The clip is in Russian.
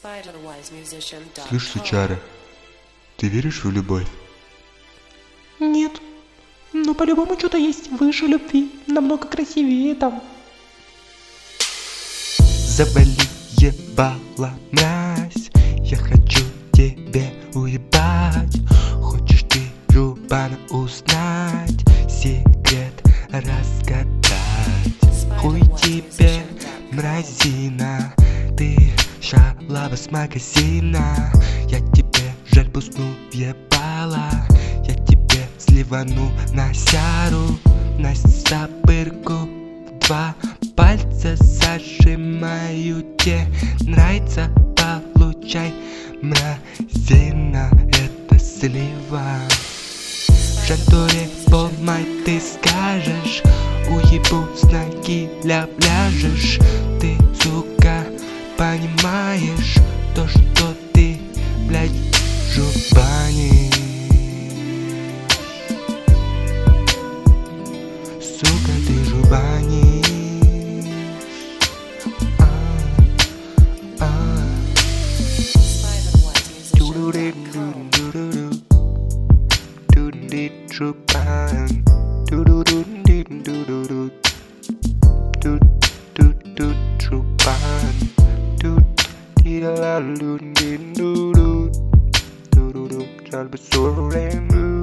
Слышь, сучара, ты веришь в любовь? Нет. Но по-любому что-то есть выше любви. Намного красивее там. Завали ебало, мразь. Я хочу тебе уебать. Хочешь ты, Любана, узнать, секрет разгадать? Хуй тебе, мразина, ты шалава с магазина. Я тебе жаль пусну въебала. Я тебе сливану на сяру, на сапырку в 2 пальца зажимаю. Тебе нравится, получай, мразина, это слива. В жантуре полмай ты скажешь, уебу с ноги ляжешь. Ты, сука, понимаешь то, что ты, блядь, жубанишь. Сука, ты жубанишь. Жубан. Жубан. Жаль бы